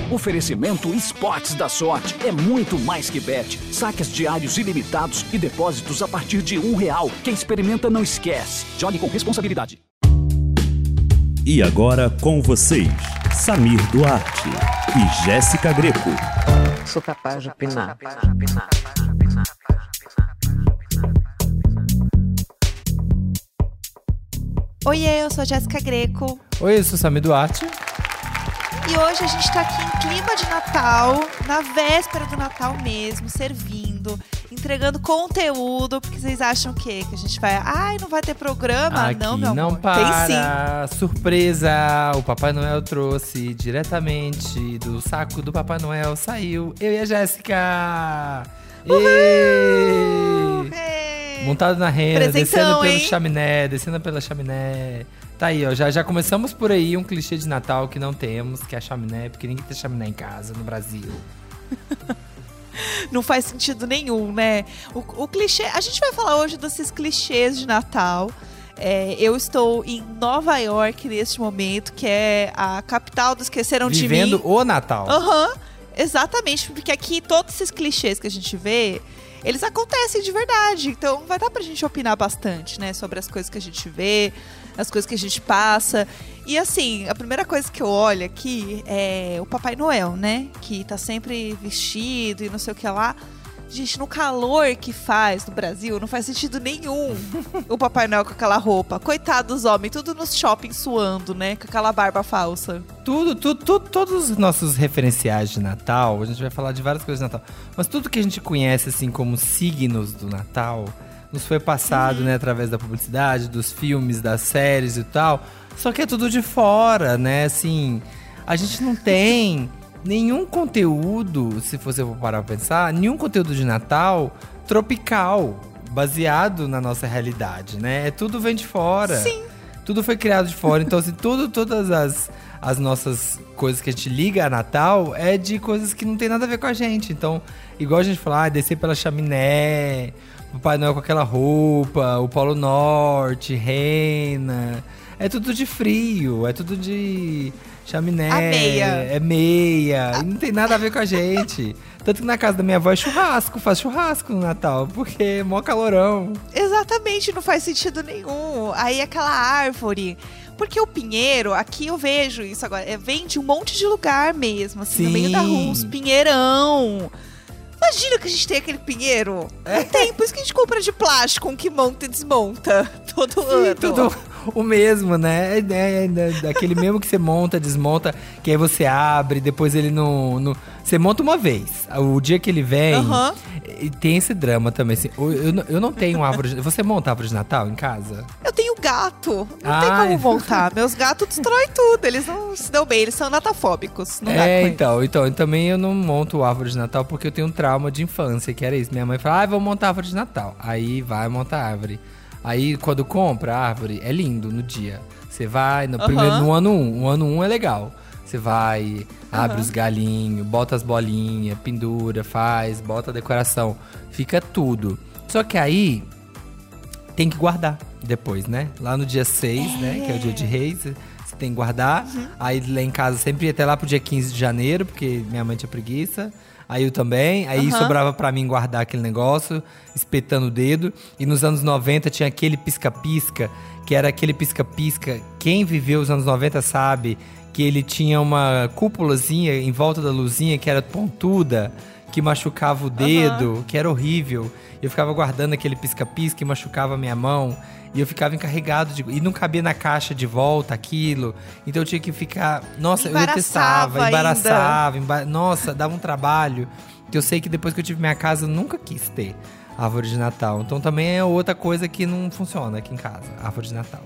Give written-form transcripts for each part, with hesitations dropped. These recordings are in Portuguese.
Oferecimento Esportes da Sorte. É muito mais que bet. Saques diários ilimitados e depósitos a partir de R$1. Quem experimenta não esquece. Jogue com responsabilidade. E agora com vocês, Samir Duarte e Jéssica Greco. Sou capaz de opinar. Oiê, eu sou a Jéssica Greco. Oi, eu sou o Samir Duarte. E hoje a gente tá aqui em clima de Natal, na véspera do Natal mesmo, servindo, entregando conteúdo, porque vocês acham o quê? Que a gente vai... Ai, não vai ter programa? Aqui não, meu não amor. para. Tem sim. Surpresa! O Papai Noel trouxe diretamente do saco do Papai Noel. Saiu eu e a Jéssica! Montado na rena, Presentão, descendo pela chaminé. Tá aí, ó, já começamos por aí um clichê de Natal que não temos, que é a chaminé, porque ninguém tem chaminé em casa no Brasil. Não faz sentido nenhum, né? O clichê... A gente vai falar hoje desses clichês de Natal. Eu estou em Nova York neste momento, que é a capital do Esqueceram de Mim. Vivendo o Natal. Exatamente, porque aqui todos esses clichês que a gente vê, eles acontecem de verdade. Então vai dar pra gente opinar bastante, né? Sobre as coisas que a gente vê, as coisas que a gente passa. E assim, a primeira coisa que eu olho aqui é o Papai Noel, né? Que tá sempre vestido e não sei o que lá. Gente, no calor que faz no Brasil, não faz sentido nenhum o Papai Noel com aquela roupa. Coitado dos homens, tudo nos shoppings suando, né? Com aquela barba falsa. Todos os nossos referenciais de Natal, a gente vai falar de várias coisas de Natal, mas tudo que a gente conhece, assim, como signos do Natal, nos foi passado, né, através da publicidade, dos filmes, das séries e tal. Só que é tudo de fora, né? Assim, a gente não tem nenhum conteúdo, se você for parar pra pensar, nenhum conteúdo de Natal tropical, baseado na nossa realidade, né? Tudo vem de fora. Sim. Tudo foi criado de fora. Então, assim, todas as nossas coisas que a gente liga a Natal é de coisas que não tem nada a ver com a gente. Então, igual a gente fala, descer pela chaminé, o Papai Noel com aquela roupa, o Polo Norte, rena. É tudo de frio, é tudo de chaminé. A meia. É meia. E não tem nada a ver com a gente. Tanto que na casa da minha avó é churrasco, faz churrasco no Natal, porque é mó calorão. Exatamente, não faz sentido nenhum. Aí aquela árvore. Porque o pinheiro, aqui eu vejo isso agora, vem de um monte de lugar mesmo, assim, no meio da rua, uns pinheirão. Imagina que a gente tem aquele pinheiro. Não tem, por isso que a gente compra de plástico, um que monta e desmonta todo ano. Tudo o mesmo, né? Daquele mesmo que você monta, desmonta, que aí você abre, depois ele não... Você monta uma vez. O dia que ele vem, tem esse drama também. Assim, eu não tenho árvore... Você monta árvore de Natal em casa? Eu tenho gato. Não tem como montar. Meus gatos destroem tudo. Eles não se dão bem. Eles são natafóbicos. Não dá com então, também eu não monto árvore de Natal porque eu tenho um trauma de infância, que era isso. Minha mãe fala, vou montar árvore de Natal. Aí vai montar árvore. Aí, quando compra a árvore, é lindo no dia. Você vai, primeiro, no ano 1. O ano 1 é legal. Você vai, abre os galinhos, bota as bolinhas, pendura, bota a decoração. Fica tudo. Só que aí, tem que guardar depois, né? Lá no dia 6, né? Que é o dia de Reis, você tem que guardar. Aí, lá em casa, sempre ia até lá pro dia 15 de janeiro, porque minha mãe tinha preguiça. Aí eu também, aí sobrava pra mim guardar aquele negócio, espetando o dedo. E nos anos 90 tinha aquele pisca-pisca, que era aquele pisca-pisca. Quem viveu os anos 90 sabe que ele tinha uma cúpulazinha em volta da luzinha que era pontuda, que machucava o dedo, que era horrível. Eu ficava guardando aquele pisca-pisca e machucava a minha mão. E eu ficava encarregado e não cabia na caixa de volta aquilo. Então eu tinha que ficar... Nossa, eu detestava, embaraçava. Nossa, dava um trabalho. Eu sei que depois que eu tive minha casa, eu nunca quis ter árvore de Natal. Então também é outra coisa que não funciona aqui em casa, árvore de Natal.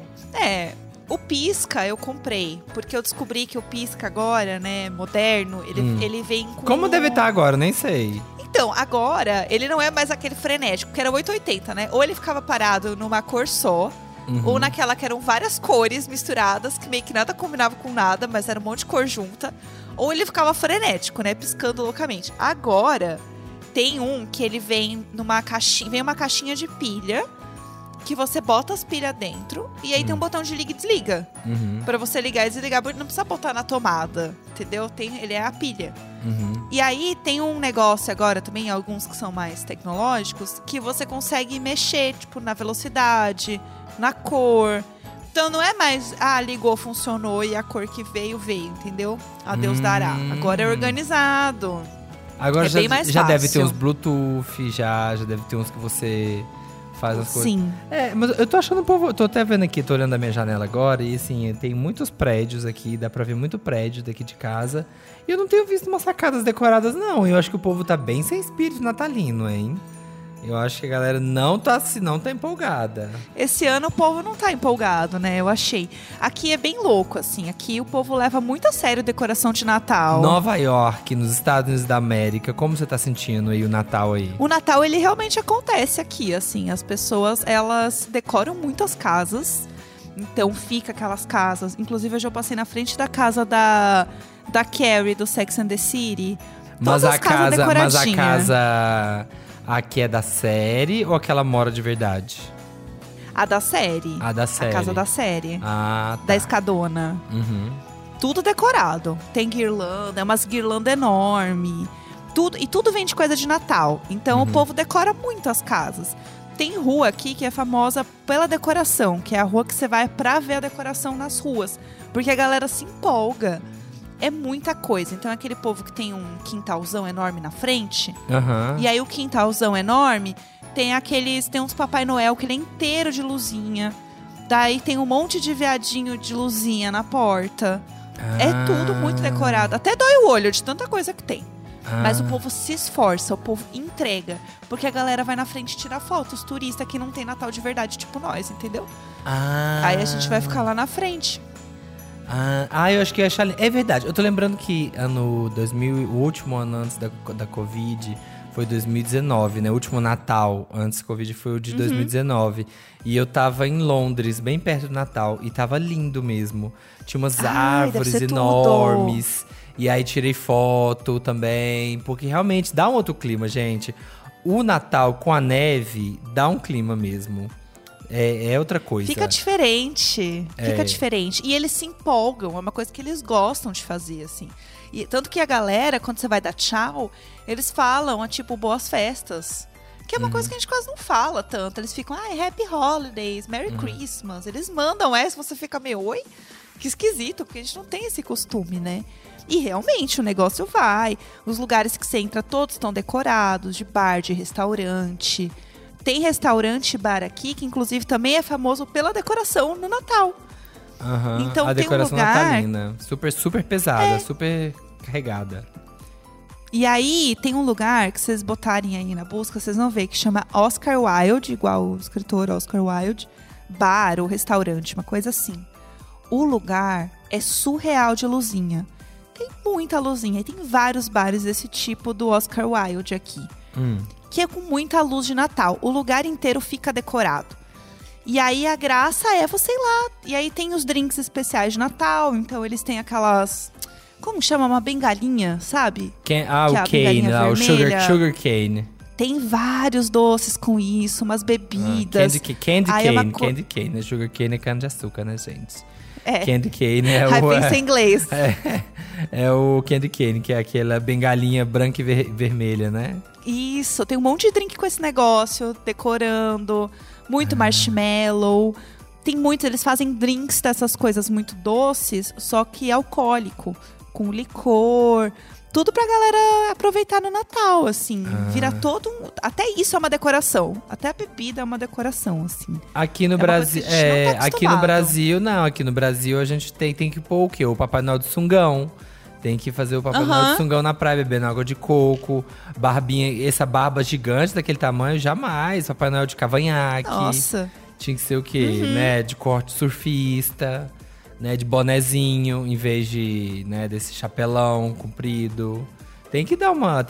O pisca eu comprei, porque eu descobri que o pisca agora, né, moderno, ele vem com... Como deve estar agora? Nem sei. Então, agora, ele não é mais aquele frenético, que era 880, né? Ou ele ficava parado numa cor só, ou naquela que eram várias cores misturadas, que meio que nada combinava com nada, mas era um monte de cor junta. Ou ele ficava frenético, né? Piscando loucamente. Agora, tem um que ele vem numa caixinha, vem uma caixinha de pilha, que você bota as pilhas dentro e aí tem um botão de liga e desliga. Pra você ligar e desligar, não precisa botar na tomada, entendeu? Ele é a pilha. E aí tem um negócio agora também, alguns que são mais tecnológicos, que você consegue mexer, tipo, na velocidade, na cor. Então não é mais, ligou, funcionou e a cor que veio, entendeu? A Deus dará. Agora é organizado. Agora bem mais já deve ter fácil. uns Bluetooth, já deve ter uns que você faz as coisas. Sim. Mas eu tô achando um povo. Eu tô até vendo aqui, tô olhando a minha janela agora, e assim, tem muitos prédios aqui, dá pra ver muito prédio daqui de casa. E eu não tenho visto umas sacadas decoradas, não. Eu acho que o povo tá bem sem espírito natalino, hein? Eu acho que a galera não tá empolgada. Esse ano o povo não tá empolgado, né? Eu achei. Aqui é bem louco, assim. Aqui o povo leva muito a sério decoração de Natal. Nova York, nos Estados Unidos da América, como você tá sentindo aí o Natal aí? O Natal, ele realmente acontece aqui, assim. As pessoas, elas decoram muito as casas. Então fica aquelas casas. Inclusive, hoje eu passei na frente da casa da Carrie, do Sex and the City. Mas a decoradinha. casa aqui é da série ou aquela mora de verdade? A da série. A da série. A casa da série. Ah, tá. Da escadona. Tudo decorado. Tem guirlanda, umas guirlandas enormes. Tudo vem de coisa de Natal. Então o povo decora muito as casas. Tem rua aqui que é famosa pela decoração, que é a rua que você vai pra ver a decoração nas ruas. Porque a galera se empolga. É muita coisa. Então é aquele povo que tem um quintalzão enorme na frente. E aí o quintalzão enorme tem uns Papai Noel que ele é inteiro de luzinha. Daí tem um monte de viadinho de luzinha na porta. É tudo muito decorado. Até dói o olho de tanta coisa que tem. Mas o povo se esforça, o povo entrega. Porque a galera vai na frente tirar foto. Os turistas que não tem Natal de verdade, tipo nós, entendeu? Aí a gente vai ficar lá na frente. Eu acho que é verdade. Eu tô lembrando que ano 2000, o último ano antes da Covid foi 2019, né? O último Natal antes da Covid foi o de 2019. E eu tava em Londres, bem perto do Natal. E tava lindo mesmo. Tinha umas árvores enormes. E aí tirei foto também. Porque realmente dá um outro clima, gente. O Natal com a neve dá um clima mesmo. É outra coisa. Fica diferente. Fica diferente. E eles se empolgam. É uma coisa que eles gostam de fazer, assim. E tanto que a galera, quando você vai dar tchau, eles falam, tipo, boas festas. Que é uma coisa que a gente quase não fala tanto. Eles ficam, Happy Holidays, Merry Christmas. Eles mandam essa, você fica meio, oi? Que esquisito, porque a gente não tem esse costume, né? E realmente o negócio vai. Os lugares que você entra todos estão decorados, de bar, de restaurante. Tem restaurante e bar aqui, que inclusive também é famoso pela decoração no Natal. Então a tem decoração um lugar... natalina. Super pesada, super carregada. E aí, tem um lugar que vocês botarem aí na busca, vocês vão ver, que chama Oscar Wilde, igual o escritor Oscar Wilde. Bar ou restaurante, uma coisa assim. O lugar é surreal de luzinha. Tem muita luzinha. E tem vários bares desse tipo do Oscar Wilde aqui. Que é com muita luz de Natal. O lugar inteiro fica decorado. E aí a graça é você ir lá. E aí tem os drinks especiais de Natal. Então eles têm aquelas... Como chama? Uma bengalinha, sabe? O cane, o sugar cane. Tem vários doces com isso, umas bebidas. Candy cane, né? Sugar cane é cana de açúcar, né, gente? Candy cane é o... Aí pensa em inglês. É o candy cane, que é aquela bengalinha branca e vermelha, né? Isso, tem um monte de drink com esse negócio, decorando, muito marshmallow. Tem muitos, eles fazem drinks dessas coisas muito doces, só que alcoólico, com licor. Tudo pra galera aproveitar no Natal, assim. Vira todo um... Até isso é uma decoração. Até a bebida é uma decoração, assim. Aqui no Brasil... Aqui no Brasil a gente tem que pôr o quê? O Papai Noel do Sungão. Tem que fazer o Papai Noel do Sungão na praia, bebendo água de coco. Barbinha, essa barba gigante daquele tamanho, jamais. Papai Noel de cavanhaque. Nossa. Tinha que ser o quê? Né? De corte surfista. Né, de bonezinho, em vez de, né, desse chapelão comprido. Tem que dar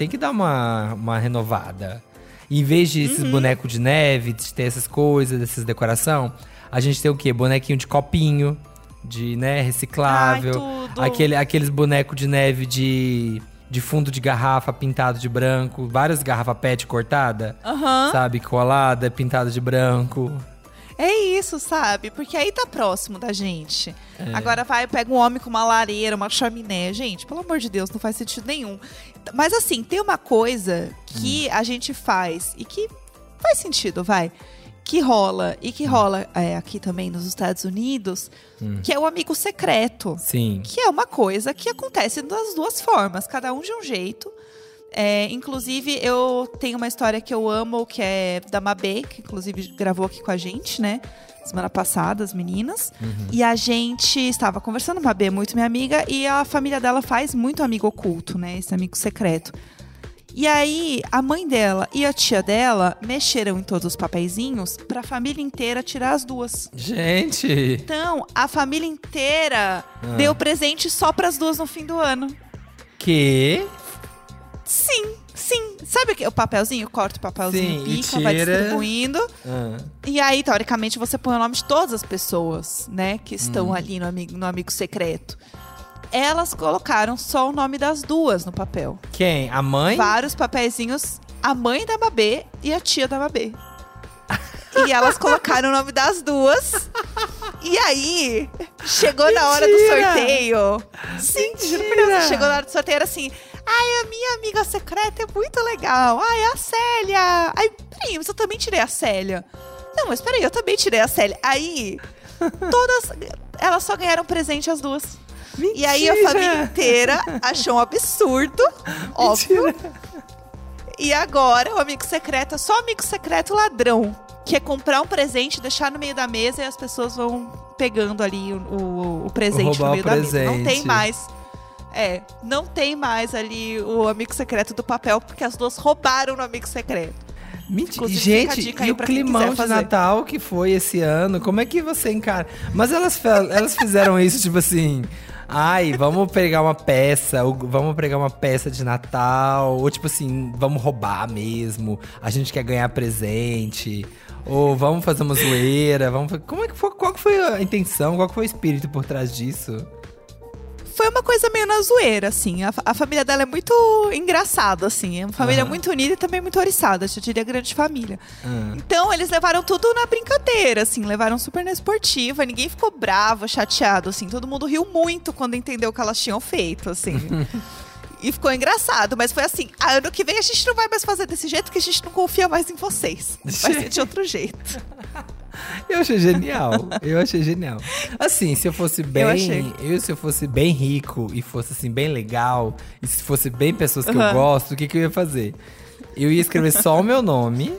uma renovada. Em vez de esses bonecos de neve, de ter essas coisas, dessas decoração, a gente tem o quê? Bonequinho de copinho, de, né, reciclável. Aqueles bonecos de neve de fundo de garrafa pintado de branco. Várias garrafas PET cortada, sabe? Colada, pintada de branco. É isso, sabe? Porque aí tá próximo da gente. Agora pega um homem com uma lareira, uma chaminé. Gente, pelo amor de Deus, não faz sentido nenhum. Mas assim, tem uma coisa que a gente faz e que faz sentido, que rola aqui também nos Estados Unidos, que é o amigo secreto. Sim. Que é uma coisa que acontece das duas formas, cada um de um jeito. Inclusive, eu tenho uma história que eu amo, que é da Mabê, que inclusive gravou aqui com a gente, né? Semana passada, as meninas. E a gente estava conversando, Mabê é muito minha amiga, e a família dela faz muito amigo oculto, né? Esse amigo secreto. E aí, a mãe dela e a tia dela mexeram em todos os papeizinhos pra família inteira tirar as duas. Gente! Então, a família inteira deu presente só pras duas no fim do ano. Que? Sim. Sabe o papelzinho? Corta o papelzinho, Sim, pica, vai distribuindo. E aí, teoricamente, você põe o nome de todas as pessoas, né? Que estão ali no amigo secreto. Elas colocaram só o nome das duas no papel. Quem? A mãe? Vários papeizinhos. A mãe da Mabê e a tia da Mabê. E elas colocaram o nome das duas. E aí, chegou na hora do sorteio. Sim, juro por Deus, chegou na hora do sorteio, era assim... Ai, a minha amiga secreta é muito legal. Ai, a Célia. Ai, peraí, mas eu também tirei a Célia. Não, mas peraí, eu também tirei a Célia. Aí, elas só ganharam presente as duas. Mentira. E aí, a família inteira achou um absurdo, óbvio. E agora, o amigo secreto é só amigo secreto ladrão. Que é comprar um presente, deixar no meio da mesa e as pessoas vão pegando ali o presente no meio da mesa. Não tem mais. Não tem mais ali o amigo secreto do papel, porque as duas roubaram no amigo secreto. Mentira. Gente, e o climão de Natal que foi esse ano? Como é que você encara? Mas elas fizeram isso, tipo assim... Ai, vamos pegar uma peça, ou vamos pegar uma peça de Natal, ou tipo assim, vamos roubar mesmo, a gente quer ganhar presente, ou vamos fazer uma zoeira, qual que foi a intenção, qual que foi o espírito por trás disso? Foi uma coisa meio na zoeira, assim. A família dela é muito engraçada, assim. É uma família muito unida e também muito oriçada. Eu diria grande família. Então, eles levaram tudo na brincadeira, assim. Levaram super na esportiva. Ninguém ficou bravo, chateado, assim. Todo mundo riu muito quando entendeu o que elas tinham feito, assim. E ficou engraçado. Mas foi assim, ano que vem a gente não vai mais fazer desse jeito, porque a gente não confia mais em vocês. Vai ser de outro jeito. Eu achei genial. Assim, se eu fosse bem rico e fosse assim bem legal, e se fosse bem pessoas que eu gosto, o que eu ia fazer? Eu ia escrever só o meu nome,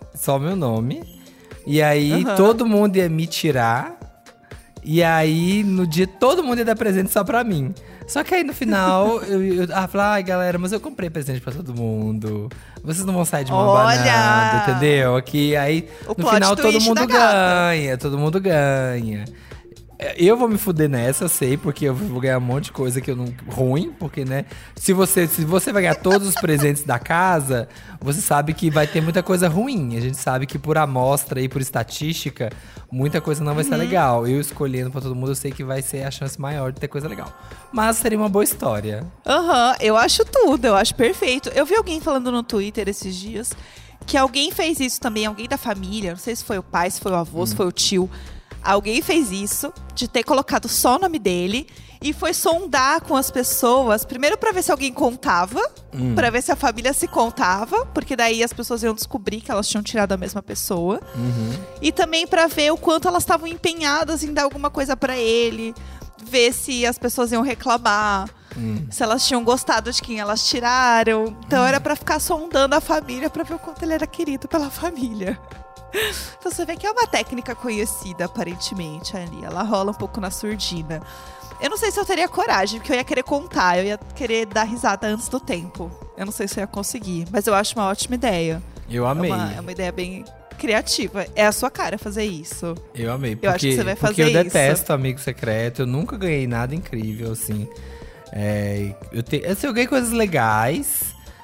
e aí todo mundo ia me tirar, e aí no dia todo mundo ia dar presente só pra mim. Só que aí no final, eu falei, ai galera, mas eu comprei presente pra todo mundo. Vocês não vão sair de mão banada, entendeu? Aqui, aí no final todo mundo ganha. Eu vou me fuder nessa, eu sei, porque eu vou ganhar um monte de coisa que eu não... ruim, porque, né? Se você vai ganhar todos os presentes da casa, você sabe que vai ter muita coisa ruim. A gente sabe que por amostra e por estatística, muita coisa não vai ser legal. Eu escolhendo pra todo mundo, eu sei que vai ser a chance maior de ter coisa legal. Mas seria uma boa história. Eu acho tudo, eu acho perfeito. Eu vi alguém falando no Twitter esses dias que alguém fez isso também, alguém da família, não sei se foi o pai, se foi o avô, se foi o tio. Alguém fez isso, de ter colocado só o nome dele, e foi sondar com as pessoas, primeiro pra ver se alguém contava, pra ver se a família se contava, porque daí as pessoas iam descobrir que elas tinham tirado a mesma pessoa. E também pra ver o quanto elas estavam empenhadas em dar alguma coisa pra ele, ver se as pessoas iam reclamar, se elas tinham gostado de quem elas tiraram. Então era pra ficar sondando a família, pra ver o quanto ele era querido pela família. Então você vê que é uma técnica conhecida, aparentemente, ali. Ela rola um pouco na surdina. Eu não sei se eu teria coragem, porque eu ia querer contar. Eu ia querer dar risada antes do tempo. Eu não sei se eu ia conseguir, mas eu acho uma ótima ideia. Eu amei. É uma ideia bem criativa. É a sua cara fazer isso. Eu amei, eu acho que você vai fazer porque eu isso. detesto amigo secreto. Eu nunca ganhei nada incrível, assim. Eu ganhei coisas legais,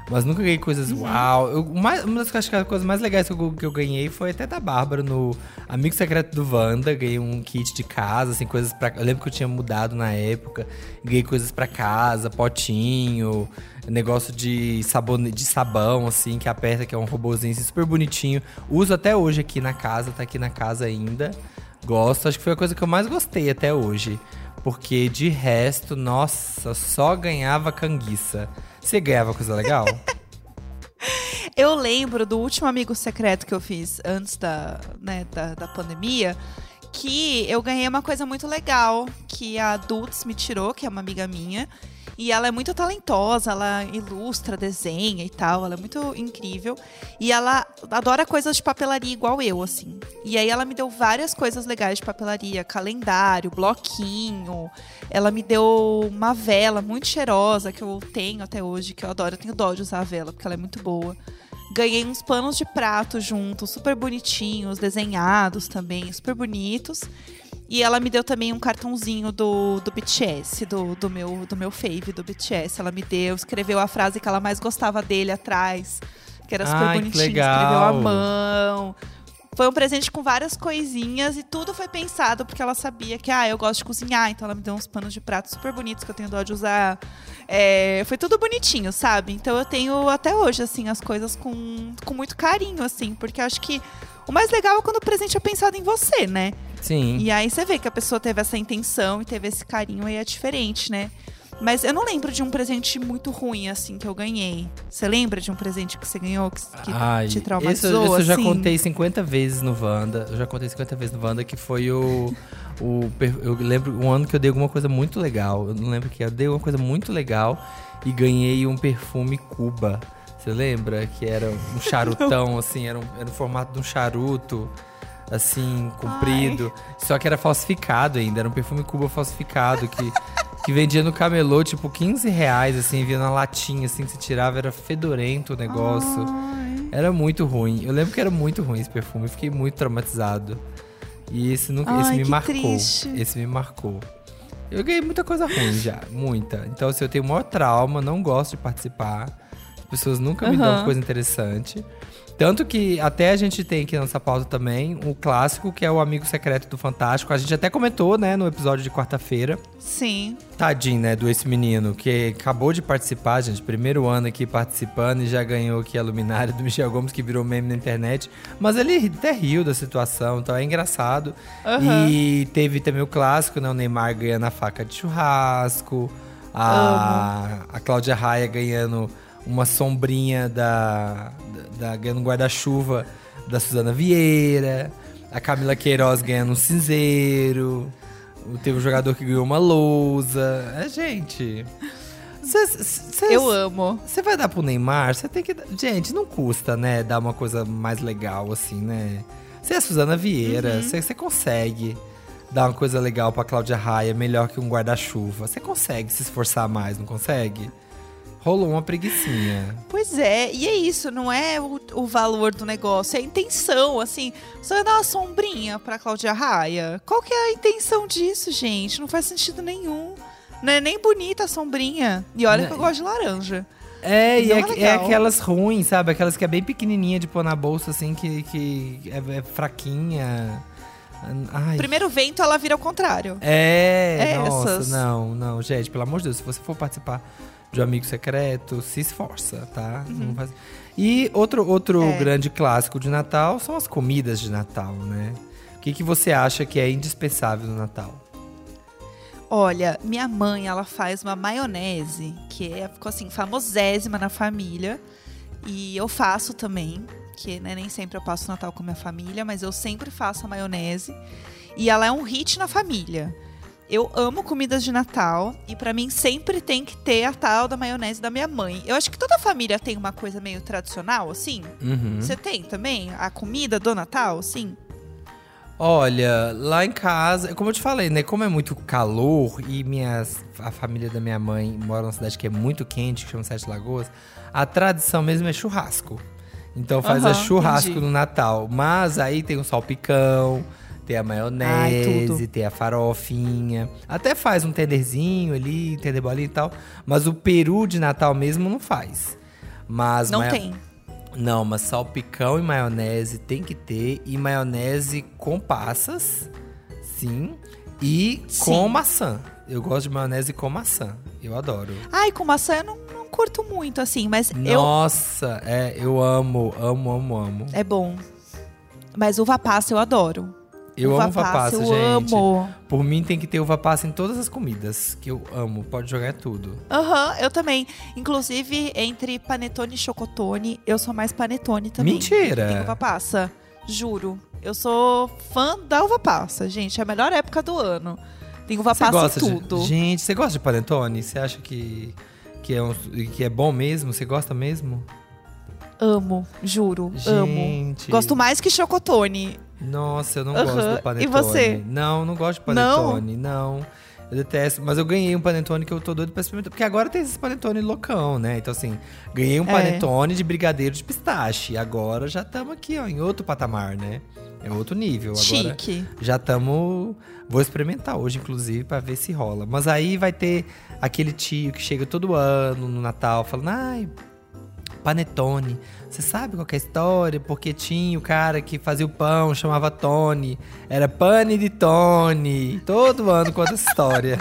Mas nunca ganhei coisas uau. Uma das acho que as coisas mais legais que eu ganhei foi até da Bárbara no Amigo Secreto do Wanda. Ganhei um kit de casa, assim, coisas pra... Eu lembro que eu tinha mudado na época. Ganhei coisas pra casa, potinho, negócio de sabão, assim, que aperta, que é um robozinho assim, super bonitinho. Uso até hoje aqui na casa, tá aqui na casa ainda. Gosto, acho que foi a coisa que eu mais gostei até hoje. Porque de resto, nossa, só ganhava canguiça. Você ganhava coisa legal? Eu lembro do último amigo secreto que eu fiz antes da pandemia, que eu ganhei uma coisa muito legal, que a Dulce me tirou, que é uma amiga minha. E ela é muito talentosa, ela ilustra, desenha e tal, ela é muito incrível. E ela adora coisas de papelaria igual eu, assim. E aí ela me deu várias coisas legais de papelaria, calendário, bloquinho. Ela me deu uma vela muito cheirosa, que eu tenho até hoje, que eu adoro. Eu tenho dó de usar a vela, porque ela é muito boa. Ganhei uns panos de prato junto, super bonitinhos, desenhados também, super bonitos. E ela me deu também um cartãozinho do BTS, do meu fave do BTS. Ela me deu, escreveu a frase que ela mais gostava dele atrás, que era super bonitinho, escreveu à mão. Foi um presente com várias coisinhas e tudo foi pensado porque ela sabia que, eu gosto de cozinhar. Então ela me deu uns panos de prato super bonitos que eu tenho dó de usar. Foi tudo bonitinho, sabe? Então eu tenho até hoje, assim, as coisas com muito carinho, assim. Porque eu acho que o mais legal é quando o presente é pensado em você, né? Sim. E aí você vê que a pessoa teve essa intenção e teve esse carinho aí é diferente, né? Mas eu não lembro de um presente muito ruim, assim, que eu ganhei. Você lembra de um presente que você ganhou que te traumatizou, Isso eu já assim? contei 50 vezes no Wanda. Eu já contei 50 vezes no Wanda, que foi eu lembro um ano que eu dei alguma coisa muito legal. Eu não lembro que eu dei uma coisa muito legal e ganhei um perfume Cuba. Você lembra? Que era um charutão, assim, era um formato de um charuto. Assim, comprido. Só que era falsificado ainda. Era um perfume Cuba falsificado que vendia no camelô, tipo, R$15, assim, vinha na latinha, assim, que você tirava. Era fedorento o negócio. Era muito ruim. Eu lembro que era muito ruim esse perfume. Eu fiquei muito traumatizado. E esse me marcou. Triste. Esse me marcou. Eu ganhei muita coisa ruim já. Muita. Então, assim, eu tenho o maior trauma. Não gosto de participar. As pessoas nunca me dão coisa interessante. Tanto que até a gente tem aqui na nossa pauta também o clássico, que é o Amigo Secreto do Fantástico. A gente até comentou, né, no episódio de quarta-feira. Sim. Tadinho, né, esse menino que acabou de participar, gente. Primeiro ano aqui participando e já ganhou aqui a luminária do Michel Gomes, que virou meme na internet. Mas ele até riu da situação, então é engraçado. E teve também o clássico, né, o Neymar ganhando a faca de churrasco. A Cláudia Raia ganhando uma sombrinha ganhando um guarda-chuva da Suzana Vieira. A Camila Queiroz ganhando um cinzeiro. Teve um jogador que ganhou uma lousa. Gente... Eu amo. Você vai dar pro Neymar? Você tem que... Gente, não custa, né? Dar uma coisa mais legal, assim, né? Você é a Suzana Vieira. Você consegue dar uma coisa legal pra Cláudia Raia, melhor que um guarda-chuva. Você consegue se esforçar mais, não consegue? Rolou uma preguicinha. Pois é, e é isso, não é o valor do negócio, é a intenção, assim. Você vai dar uma sombrinha pra Cláudia Raia? Qual que é a intenção disso, gente? Não faz sentido nenhum. Não é nem bonita a sombrinha. E olha que eu gosto de laranja. É aquelas ruins, sabe? Aquelas que é bem pequenininha de pôr na bolsa, assim, que é fraquinha. Ai. Primeiro vento, ela vira ao contrário. Nossa, essas. Não, gente, pelo amor de Deus, se você for participar de um Amigo Secreto, se esforça, tá? Não faz... E outro grande clássico de Natal são as comidas de Natal, né? O que você acha que é indispensável no Natal? Olha, minha mãe, ela faz uma maionese que ficou assim, famosésima na família. E eu faço também, que né, nem sempre eu passo o Natal com minha família, mas eu sempre faço a maionese. E ela é um hit na família. Eu amo comidas de Natal e pra mim sempre tem que ter a tal da maionese da minha mãe. Eu acho que toda família tem uma coisa meio tradicional, assim. Você tem também a comida do Natal, assim? Olha, lá em casa, como eu te falei, né? Como é muito calor e a família da minha mãe mora numa cidade que é muito quente, que chama Sete Lagoas, a tradição mesmo é churrasco. Então faz churrasco no Natal. Mas aí tem o salpicão, tem a maionese, tem a farofinha. Até faz um tenderzinho ali, tender bolinha e tal. Mas o peru de Natal mesmo não faz. Mas Não tem. Não, mas salpicão e maionese tem que ter. E maionese com passas, sim. E com maçã. Eu gosto de maionese com maçã. Eu adoro. Ai, com maçã eu não curto muito, assim, mas Nossa, eu amo. É bom. Mas uva passa eu adoro. Eu amo uva passa, eu gente. amo. Por mim tem que ter uva passa em todas as comidas, que eu amo. Pode jogar tudo. Aham, eu também. Inclusive, entre panetone e chocotone, eu sou mais panetone também. Mentira! Tem uva passa, juro. Eu sou fã da uva passa, gente. É a melhor época do ano. Tem uva passa em tudo. Gente, você gosta de panetone? Você acha que é bom mesmo? Você gosta mesmo? Amo, juro, amo. Gente. Gosto mais que chocotone. Nossa, eu não gosto do panetone. E você? Não gosto de panetone, não. Eu detesto, mas eu ganhei um panetone que eu tô doido pra experimentar. Porque agora tem esses panetone loucão, né? Então assim, ganhei um panetone de brigadeiro de pistache. Agora já estamos aqui, ó, em outro patamar, né? É outro nível. Agora Chique. já estamos... Vou experimentar hoje, inclusive, pra ver se rola. Mas aí vai ter aquele tio que chega todo ano no Natal falando... Ai, panetone. Você sabe qual que é a história? Porque tinha o cara que fazia o pão, chamava Tony. Era pane de Tony. Todo ano conta essa história.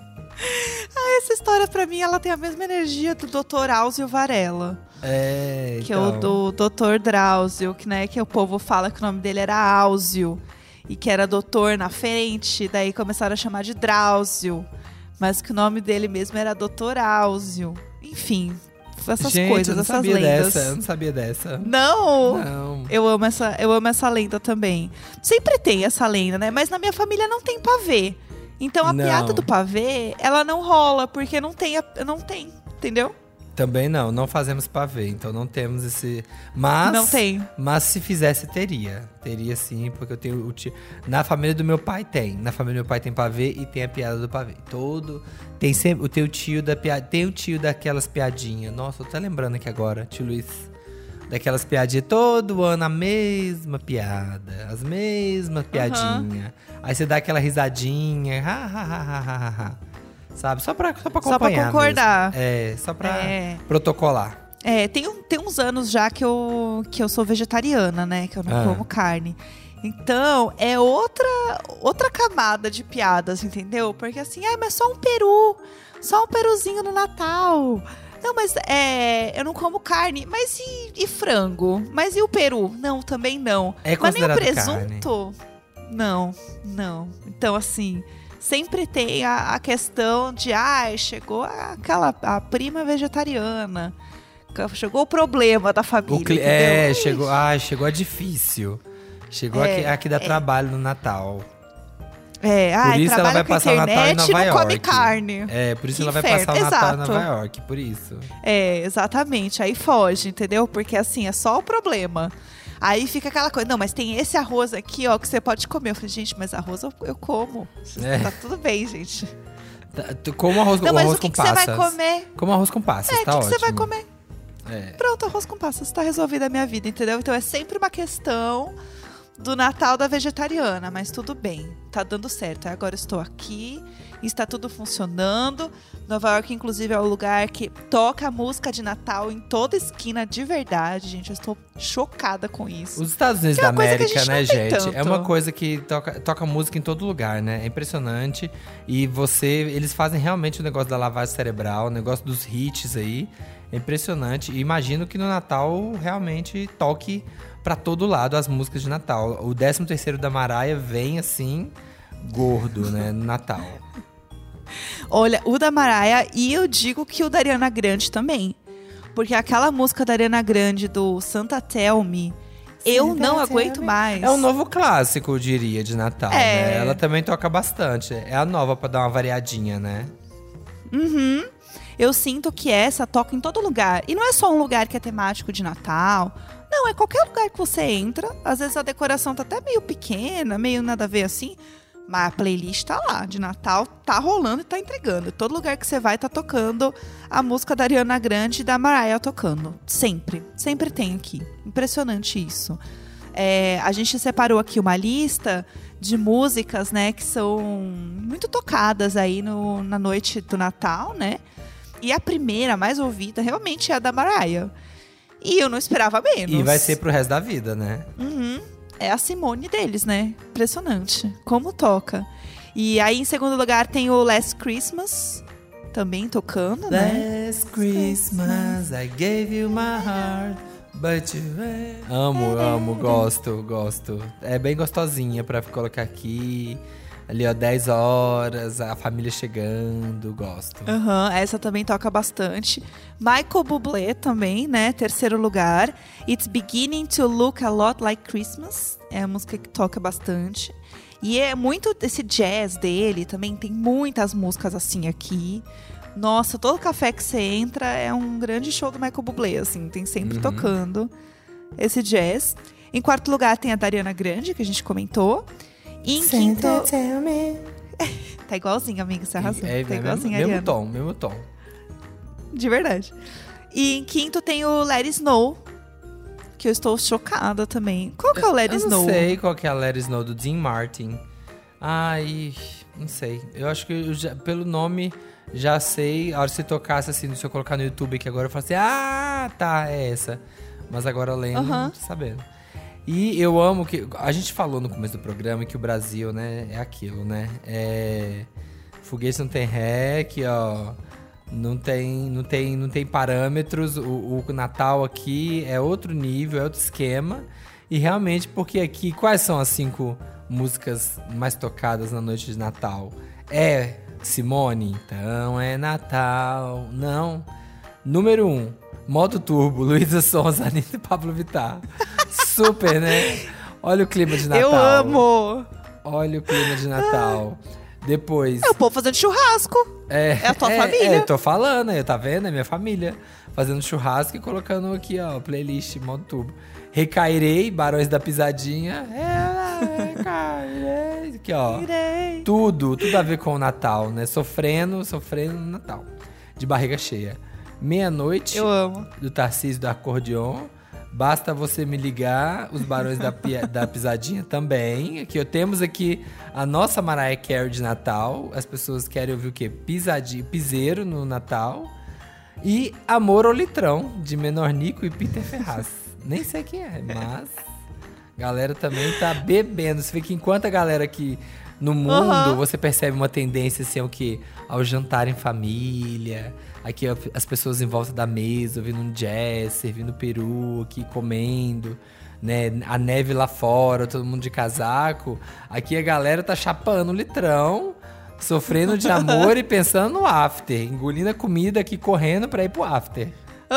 Essa história, pra mim, ela tem a mesma energia do Dr. Áuzio Varela. Que é o do Dr. Drauzio, que, né, que o povo fala que o nome dele era Áuzio. E que era doutor na frente, daí começaram a chamar de Drauzio. Mas que o nome dele mesmo era Dr. Áuzio. Enfim, essas coisas, essas lendas. Eu não sabia dessa. Não! Eu amo essa lenda também. Sempre tem essa lenda, né? Mas na minha família não tem pavê. Então a piada do pavê, ela não rola, porque não tem, entendeu? Também não fazemos pavê, então não temos esse... Mas, não tem. Mas se fizesse, teria. Teria sim, porque eu tenho o tio... Na família do meu pai tem. Na família do meu pai tem pavê e tem a piada do pavê. Tem sempre o teu tio da piada. Tem o tio daquelas piadinhas. Nossa, eu tô até lembrando aqui agora, tio Luiz. Daquelas piadinhas, todo ano a mesma piada. As mesmas piadinhas. Aí você dá aquela risadinha. Sabe? Só pra acompanhar. Só pra concordar. Mesmo. Só pra protocolar. Tem uns anos já que eu sou vegetariana, né? Que eu não como carne. Então, é outra camada de piadas, entendeu? Porque assim, mas só um peruzinho no Natal. Não, mas eu não como carne. Mas e frango? Mas e o peru? Não, também não. Mas nem o presunto? Carne. Não. Então, assim... Sempre tem a questão de, chegou a prima vegetariana. Chegou o problema da família. Chegou a difícil. Chegou aqui dá trabalho no Natal. Por isso ela vai passar o Natal em Nova York. Não come carne. Por isso ela vai passar o Natal em Nova York, por isso. Exatamente. Aí foge, entendeu? Porque assim, é só o problema. Aí fica aquela coisa, não, mas tem esse arroz aqui, ó, que você pode comer. Eu falei, gente, mas arroz eu como. Tá tudo bem, gente. Como arroz, não, mas arroz o que com passas. Você vai comer? Como arroz com passas, tá ótimo. O que você vai comer? Pronto, arroz com passas, tá resolvida a minha vida, entendeu? Então é sempre uma questão do Natal da vegetariana, mas tudo bem, tá dando certo. Agora eu estou aqui, está tudo funcionando. Nova York, inclusive, é o lugar que toca música de Natal em toda esquina de verdade, gente. Eu estou chocada com isso. Os Estados Unidos da América, né, gente? É uma coisa que toca música em todo lugar, né? É impressionante. E eles fazem realmente o negócio da lavagem cerebral, o negócio dos hits aí. É impressionante. E imagino que no Natal realmente toque pra todo lado as músicas de Natal. O 13º da Mariah vem assim, gordo, né, no Natal. Olha, o da Mariah, e eu digo que o da Ariana Grande também. Porque aquela música da Ariana Grande do Santa Tell Me, eu não aguento mais. É um novo clássico, eu diria, de Natal, né? Ela também toca bastante. É a nova pra dar uma variadinha, né? Uhum. Eu sinto que essa toca em todo lugar. E não é só um lugar que é temático de Natal. Não, é qualquer lugar que você entra. Às vezes a decoração tá até meio pequena, meio nada a ver assim. Mas a playlist tá lá, de Natal, tá rolando e tá entregando. Todo lugar que você vai tá tocando a música da Ariana Grande e da Mariah tocando. Sempre tem aqui. Impressionante isso. A gente separou aqui uma lista de músicas, né, que são muito tocadas aí na noite do Natal, né? E a primeira, mais ouvida, realmente é a da Mariah. E eu não esperava menos. E vai ser pro resto da vida, né? É a Simone deles, né? Impressionante. Como toca. E aí, em segundo lugar, tem o Last Christmas. Também tocando, né? Last Christmas, I gave you my heart, but you... Amo, gosto. É bem gostosinha pra colocar aqui. Ali, ó, 10 horas, a família chegando, gosto. Essa também toca bastante. Michael Bublé também, né? Terceiro lugar. It's Beginning to Look a Lot Like Christmas. É a música que toca bastante. E é muito desse jazz dele também. Tem muitas músicas assim aqui. Nossa, todo café que você entra é um grande show do Michael Bublé, assim. Tem sempre tocando esse jazz. Em quarto lugar tem a Ariana Grande, que a gente comentou. E em quinto... Tá igualzinho, amigo, você arrasou. Tá igualzinho, mesmo Ariana. mesmo tom. De verdade. E em quinto tem o Let It Snow, que eu estou chocada também. Qual que é o Let It Snow? Eu não sei qual que é a Let It Snow do Dean Martin. Ai, não sei. Eu acho que pelo nome já sei. A hora que você tocasse assim, se eu colocar no YouTube aqui agora, eu falo assim, tá, é essa. Mas agora lendo, não tô sabendo. E eu amo que... A gente falou no começo do programa que o Brasil, né, é aquilo, né? Foguete não tem ré, que, ó... Não tem parâmetros. O Natal aqui é outro nível, é outro esquema. E realmente, porque aqui... Quais são as 5 músicas mais tocadas na noite de Natal? É Simone? Então é Natal. Não. Número 1. Modo Turbo, Luísa Sonza, Anitta e Pablo Vittar. Super, né? Olha o clima de Natal. Eu amo! Olha o clima de Natal. Depois... É o povo fazendo churrasco. É a tua família. Eu tô falando, tá vendo? É minha família. Fazendo churrasco e colocando aqui, ó, playlist modo turbo. Recairei, Barões da Pisadinha. Recairei. Aqui, ó. Tudo a ver com o Natal, né? Sofrendo no Natal. De barriga cheia. Meia-noite. Eu amo. Do Tarcísio do Acordeon. Basta Você Me Ligar, os Barões da Pisadinha também. Aqui, temos aqui a nossa Mariah Carey de Natal. As pessoas querem ouvir o quê? Piseiro no Natal. E Amor ao Litrão, de Menor Nico e Peter Ferraz. Nem sei quem é, mas... Galera também tá bebendo. Você vê que enquanto a galera aqui no mundo, você percebe uma tendência assim, ao quê? Ao jantar em família. Aqui as pessoas em volta da mesa, ouvindo um jazz, servindo peru aqui, comendo, né? A neve lá fora, todo mundo de casaco. Aqui a galera tá chapando o litrão, sofrendo de amor e pensando no after. Engolindo a comida aqui, correndo pra ir pro after.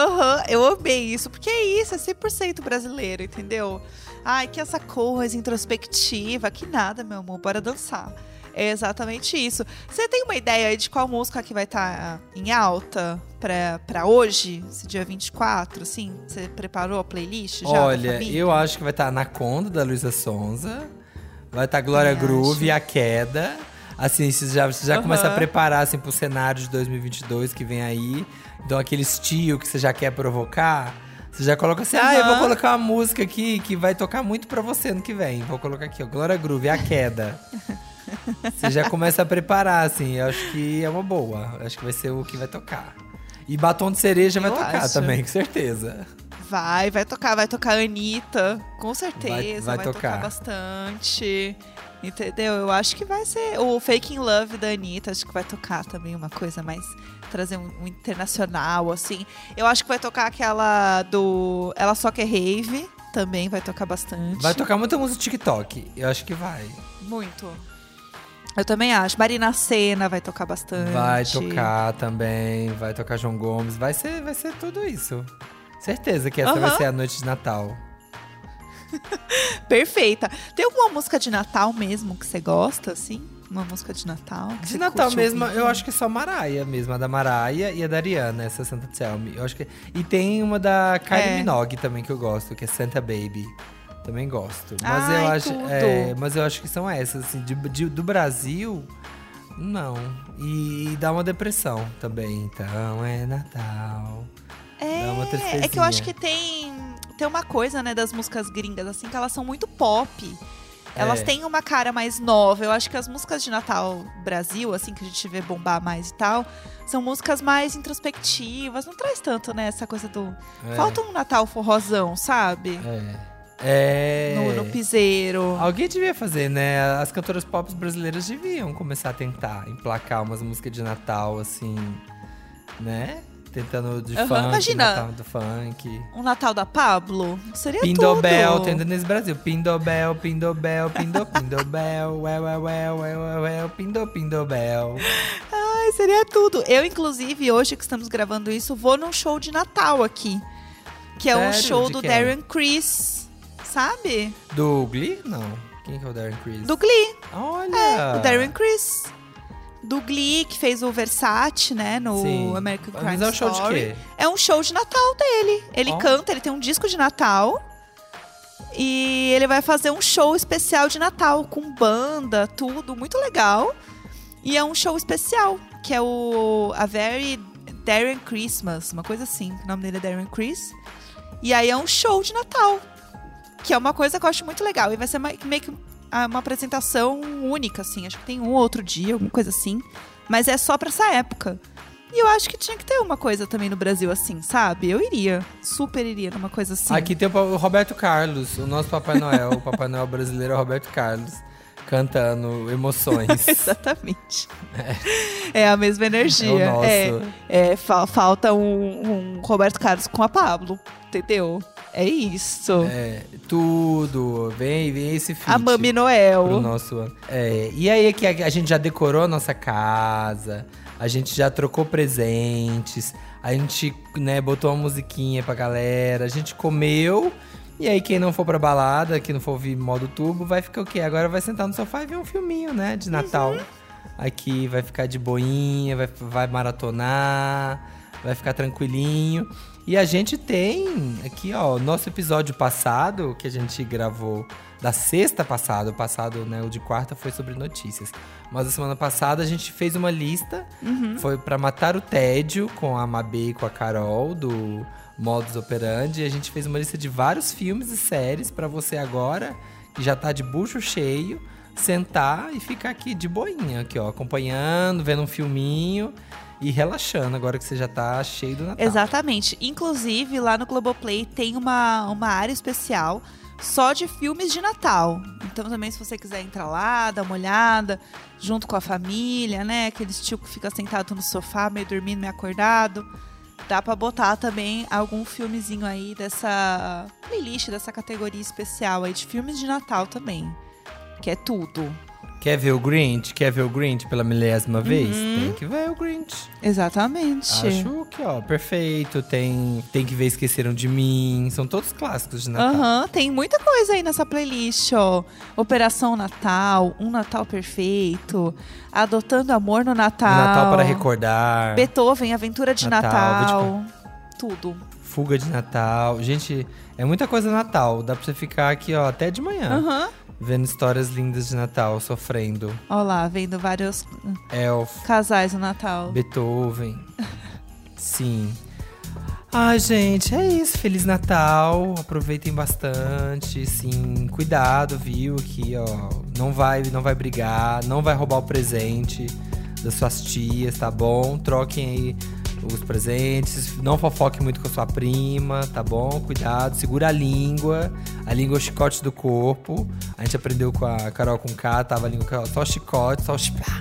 Eu amei isso, porque é isso, é 100% brasileiro, entendeu? Ai, que essa coisa introspectiva, que nada, meu amor, bora dançar. É exatamente isso. Você tem uma ideia de qual música que vai estar em alta pra hoje, esse dia 24, assim? Você preparou a playlist já? Olha, eu acho que vai estar Anaconda, da Luísa Sonza. Vai estar Glória Groove e A Queda. Assim, você já começa a preparar assim, pro cenário de 2022 que vem aí. Então, aquele estilo que você já quer provocar, você já coloca assim, eu vou colocar uma música aqui que vai tocar muito pra você ano que vem. Vou colocar aqui, ó, Glória Groove, A Queda. Você já começa a preparar, assim, eu acho que é uma boa. Eu acho que vai ser o que vai tocar. E Batom de Cereja vai tocar também, com certeza. Vai tocar a Anitta, com certeza. Vai tocar bastante. Entendeu? Eu acho que vai ser o Faking Love da Anitta, acho que vai tocar também uma coisa mais, trazer um internacional, assim. Eu acho que vai tocar aquela do Ela Só Quer Rave, também vai tocar bastante. Vai tocar muita música TikTok, eu acho que vai. Muito. Eu também acho. Marina Sena vai tocar bastante. Vai tocar também, vai tocar João Gomes, vai ser tudo isso. Certeza que essa vai ser a noite de Natal. Perfeita. Tem alguma música de Natal mesmo que você gosta, assim? Uma música de Natal? De Natal mesmo, eu acho que é só Mariah mesmo. A da Mariah e a da Ariana, essa Santa Tell Me. Eu acho que... E tem uma da Kylie Minogue também que eu gosto, que é Santa Baby. Também gosto. Mas eu acho, mas eu acho que são essas, assim, do Brasil, não. E dá uma depressão também. Então é Natal. Dá uma tristezinha. É que eu acho que tem uma coisa, né, das músicas gringas, assim, que elas são muito pop. Elas têm uma cara mais nova. Eu acho que as músicas de Natal Brasil, assim, que a gente vê bombar mais e tal, são músicas mais introspectivas. Não traz tanto, né, essa coisa do... Falta um Natal forrozão, sabe? No piseiro. Alguém devia fazer, né? As cantoras pop brasileiras deviam começar a tentar emplacar umas músicas de Natal, assim, né? Tentando de funk, imagina, Natal do funk. Um Natal da Pablo? Seria Pindobel, tudo. tendo nesse Brasil. Pindobel, Pindobel, Pindobel, Pindobel. Ai, seria tudo. Eu, inclusive, hoje que estamos gravando isso, vou num show de Natal aqui. Que é um show do Darren Criss, sabe? Do Glee? Não. Quem que é o Darren Criss? Do Glee. Olha! O Darren Criss. Do Glee, que fez o Versace, né, no American Crime Story. Mas é um show de quê? É um show de Natal dele. Ele canta, ele tem um disco de Natal. E ele vai fazer um show especial de Natal, com banda, tudo, muito legal. E é um show especial, que é o A Very Darren Christmas, uma coisa assim. O nome dele é Darren Criss. E aí é um show de Natal, que é uma coisa que eu acho muito legal. E vai ser meio que uma apresentação única, assim. Acho que tem um outro dia, alguma coisa assim. Mas é só pra essa época. E eu acho que tinha que ter uma coisa também no Brasil assim, sabe? Eu iria, super iria numa coisa assim. Aqui tem o Roberto Carlos, o nosso Papai Noel. O Papai Noel brasileiro é o Roberto Carlos, cantando emoções. Exatamente. É a mesma energia. É o nosso. Falta um Roberto Carlos com a Pablo, entendeu? É isso. Tudo. Vem esse feat. A Mami Noel. Pro nosso ano. E aí que a gente já decorou a nossa casa, a gente já trocou presentes, a gente, né, botou uma musiquinha pra galera, a gente comeu. E aí quem não for pra balada, quem não for ouvir modo turbo, vai ficar o quê? Agora vai sentar no sofá e ver um filminho, né, de Natal. Aqui vai ficar de boinha, vai maratonar, vai ficar tranquilinho. E a gente tem aqui, ó, nosso episódio passado, que a gente gravou da sexta passada. O passado, né, o de quarta foi sobre notícias. Mas a semana passada a gente fez uma lista, foi pra matar o tédio com a Mabê e com a Carol, do Modus Operandi. E a gente fez uma lista de vários filmes e séries pra você agora, que já tá de bucho cheio, sentar e ficar aqui de boinha, aqui, ó, acompanhando, vendo um filminho e relaxando, agora que você já tá cheio do Natal. Exatamente. Inclusive, lá no Globoplay tem uma área especial só de filmes de Natal. Então, também, se você quiser entrar lá, dar uma olhada, junto com a família, né? Aqueles tio que fica sentado no sofá, meio dormindo, meio acordado. Dá pra botar também algum filmezinho aí dessa playlist, dessa categoria especial aí de filmes de Natal também. Que é tudo. Quer ver o Grinch? Quer ver o Grinch pela milésima vez? Tem que ver o Grinch. Exatamente. Acho que, ó, perfeito. Tem que ver Esqueceram de Mim. São todos clássicos de Natal. Tem muita coisa aí nessa playlist, ó. Operação Natal, Um Natal Perfeito, Adotando Amor no Natal. Natal para Recordar. Beethoven, Aventura de Natal. Tudo. Fuga de Natal. Gente, é muita coisa Natal. Dá pra você ficar aqui, ó, até de manhã. Vendo histórias lindas de Natal, sofrendo. Ó lá, vendo vários Elf, casais no Natal. Beethoven. Sim. Ai, gente, é isso. Feliz Natal. Aproveitem bastante. Sim, cuidado, viu? Aqui, ó. Não vai brigar. Não vai roubar o presente das suas tias, tá bom? Troquem aí os presentes, não fofoque muito com a sua prima, tá bom? Cuidado, segura a língua é o chicote do corpo. A gente aprendeu com a Carol com K, tava a língua só chicote, só chipá.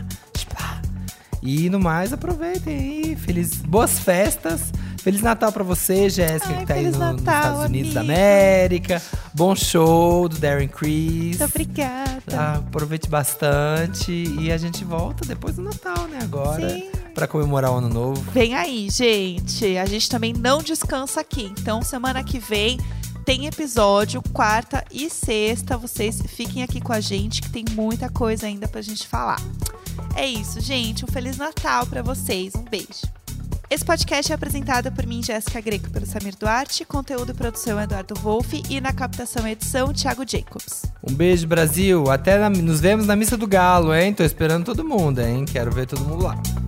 E no mais, aproveitem aí, boas festas, Feliz Natal pra você, Jéssica, que tá aí nos Estados Unidos da América. Bom show do Darren Criss. Muito obrigada. Aproveite bastante e a gente volta depois do Natal, né, agora. Sim. Pra comemorar o Ano Novo. Vem aí, gente. A gente também não descansa aqui. Então, semana que vem tem episódio, quarta e sexta. Vocês fiquem aqui com a gente, que tem muita coisa ainda pra gente falar. É isso, gente. Um Feliz Natal pra vocês. Um beijo. Esse podcast é apresentado por mim, Jéssica Greco, pelo Samir Duarte. Conteúdo e produção, Eduardo Wolff. E na captação e edição, Thiago Jacobs. Um beijo, Brasil. Nos vemos na Missa do Galo, hein? Tô esperando todo mundo, hein? Quero ver todo mundo lá.